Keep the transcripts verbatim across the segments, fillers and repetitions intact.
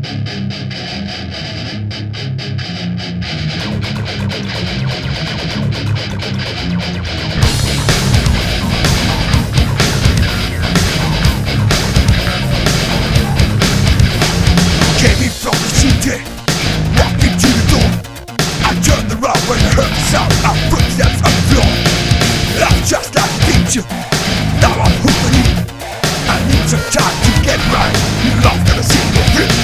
Came in from the city, walked into the door. I turned around when I heard the sound of footsteps on the floor. I'm just like a teacher, now I'm hooked in. I need some time to get right, love gonna see me through.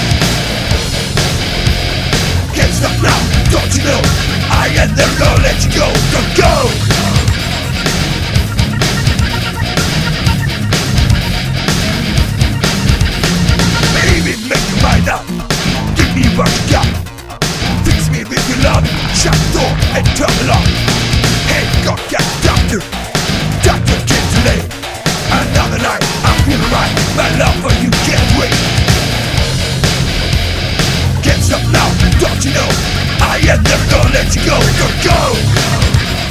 Can't stop now, don't you know, I ain't never gonna let you go, don't go. Baby, make your mind up, give me what you got. Fix me with your love, shut the door and turn it off. Hey, God, get doctor, doctor came today. Another night, I'm feeling right, my love for you can't wait. Can't stop now, don't you know, I ain't never gonna let you go, don't go.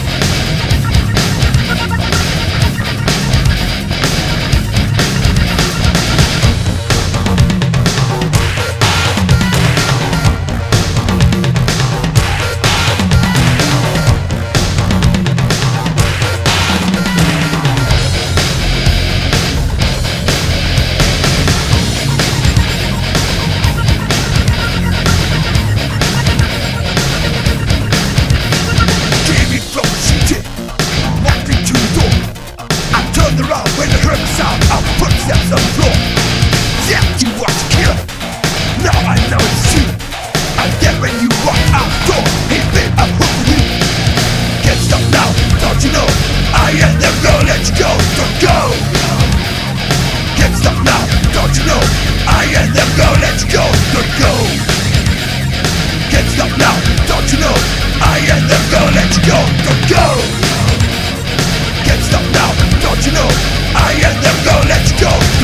When I heard the sound of footsteps on the floor. Yeah, you was a killer, now I know it's you. And then when you walk out the door, hey babe, I'm hooked with you. Can't stop now, don't you know, I ain't never gonna let you go, don't go. Can't stop now, don't you know, I ain't never gonna let you go, don't go. Can't stop now, don't you know, I ain't never gonna let you go, don't go. Can't stop now, don't you know, I ain't never gonna let you go.